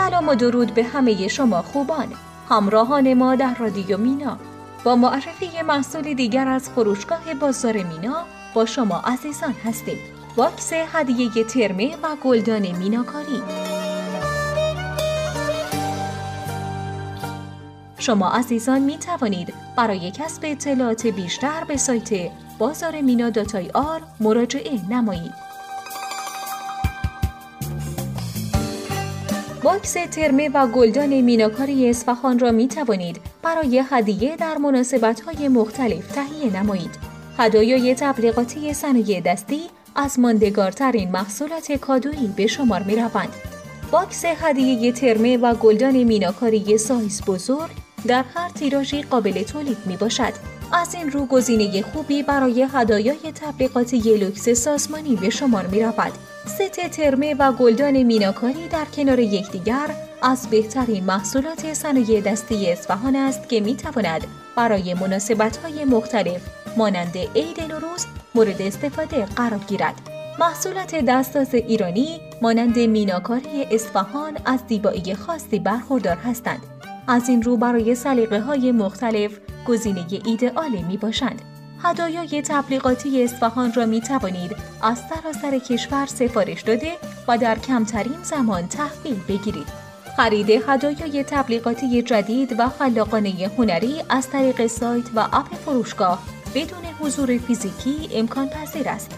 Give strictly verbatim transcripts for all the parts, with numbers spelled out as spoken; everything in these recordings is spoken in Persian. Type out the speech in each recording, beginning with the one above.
سلام و درود به همه شما خوبان، همراهان ما در رادیو مینا. با معرفی محصول دیگر از فروشگاه بازار مینا با شما عزیزان هستیم. باکس هدیه ترمه و گلدان میناکاری. شما عزیزان می توانید برای کسب اطلاعات بیشتر به سایت بازار مینا دات آی آر مراجعه نمایید. باکس ترمه و گلدان میناکاری اصفهان را می توانید برای هدیه در مناسبت‌های مختلف تهیه نمایید. هدایای تبلیغاتی صنایع دستی از ماندگارترین محصولات کادویی به شمار می روند. باکس هدیه ترمه و گلدان میناکاری سایز بزرگ در هر تیراژی قابل تولید می باشد. از این رو گزینه خوبی برای هدایای تبلیغاتی لوکس سازمانی به شمار می رود. ست ترمه و گلدان میناکاری در کنار یکدیگر از بهترین محصولات صنایع دستی اصفهان است که می تواند برای مناسبت‌های مختلف مانند عید نوروز مورد استفاده قرار گیرد. محصولات دستساز ایرانی مانند میناکاری اصفهان از زیبایی خاصی برخوردار هستند. از این رو برای سلیقه‌های مختلف گزینه ایدئال می باشند. هدایای تبلیغاتی اصفهان را می توانید از سراسر کشور سفارش داده و در کمترین زمان تحویل بگیرید. خرید هدایای تبلیغاتی جدید و خلاقانه هنری از طریق سایت و اپ فروشگاه بدون حضور فیزیکی امکان پذیر است.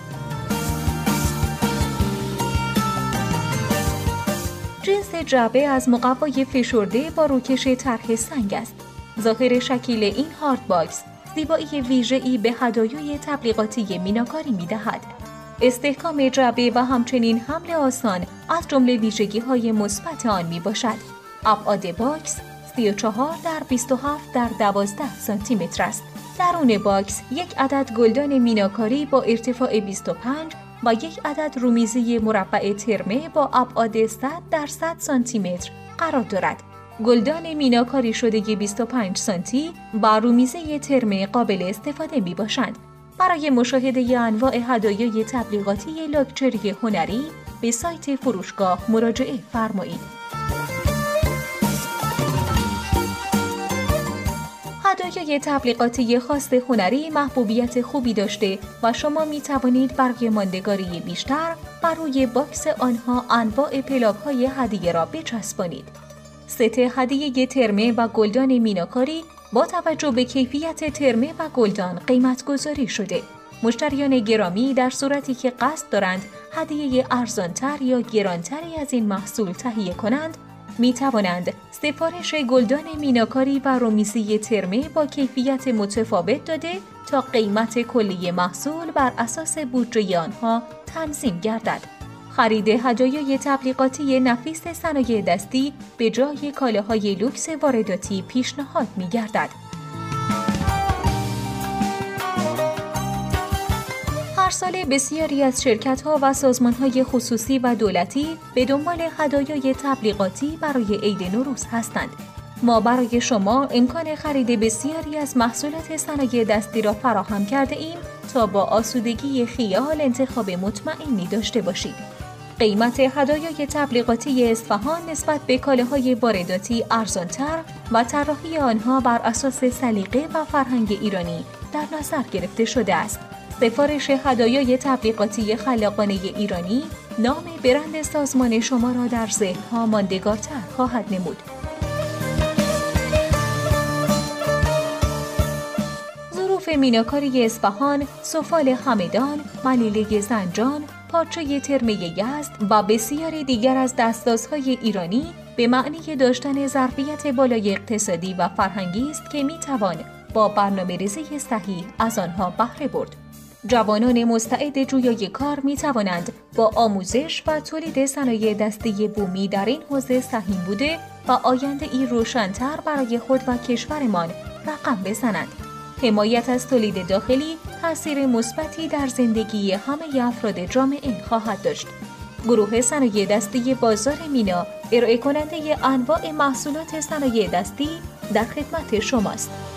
جنس جعبه از مقوای فشرده با روکش طرح سنگ است. ظاهر شکل این هارد باکس زیبایی ویژه‌ای به هدایای تبلیغاتی میناکاری می‌دهد. استحکام جعبه و همچنین حمل آسان از جمله ویژگی‌های مثبت آن میباشد. ابعاد باکس سی و چهار در بیست و هفت در دوازده سانتی متر است. درون باکس یک عدد گلدان میناکاری با ارتفاع بیست و پنج و یک عدد رومیزی مربع ترمه با ابعاد صد در صد سانتی متر قرار دارد. گلدان میناکاری شده بیست و پنج سانتی با رومیزه ترمه قابل استفاده می باشند. برای مشاهده انواع هدایای تبلیغاتی لاکچری هنری به سایت فروشگاه مراجعه فرمایید. هدایای تبلیغاتی خاص هنری محبوبیت خوبی داشته و شما می توانید برای ماندگاری بیشتر بر روی باکس آنها انواع پلاک‌های هدیه را بچسبانید. ست هدیه ترمه و گلدان میناکاری با توجه به کیفیت ترمه و گلدان قیمت گذاری شده. مشتریان گرامی در صورتی که قصد دارند هدیه ارزانتر یا گرانتری از این محصول تهیه کنند، می توانند سفارش گلدان میناکاری و رومیزی ترمه با کیفیت متفاوت داده تا قیمت کلی محصول بر اساس بودجه آنها تنظیم گردد. خرید هدایای تبلیغاتی نفیس صنایع دستی به جای کالاهای لوکس وارداتی پیشنهاد می‌گردد. هر سال بسیاری از شرکت‌ها و سازمان‌های خصوصی و دولتی به دنبال هدایای تبلیغاتی برای عید نوروز هستند. ما برای شما امکان خرید بسیاری از محصولات صنایع دستی را فراهم کرده ایم تا با آسودگی خیال انتخاب مطمئنی داشته باشید. قیمت هدایای تبلیغاتی اصفهان نسبت به کالاهای وارداتی ارزان‌تر و طراحی آنها بر اساس سلیقه و فرهنگ ایرانی در نظر گرفته شده است. سفارش هدایای تبلیغاتی خلاقانه ایرانی نام برند سازمان شما را در ذهن‌ها ماندگارتر خواهد نمود. ظروف میناکاری اصفهان، سفال همدان، منیله زنجان، پارچه ترمه یزد و بسیاری دیگر از دستسازهای ایرانی به معنی داشتن ظرفیت بالای اقتصادی و فرهنگی است که میتوان با برنامه‌ریزی صحیح از آنها بهره برد. جوانان مستعد جویای کار میتوانند با آموزش و تولید صنایع دستی بومی در این حوزه سهیم بوده و آینده ای روشن‌تر برای خود و کشورمان رقم بزنند. حمایت از تولید داخلی تأثیر مثبتی در زندگی همه افراد جامعه خواهد داشت. گروه صنایع دستی بازار مینا ارائه کننده انواع محصولات صنایع دستی در خدمت شماست.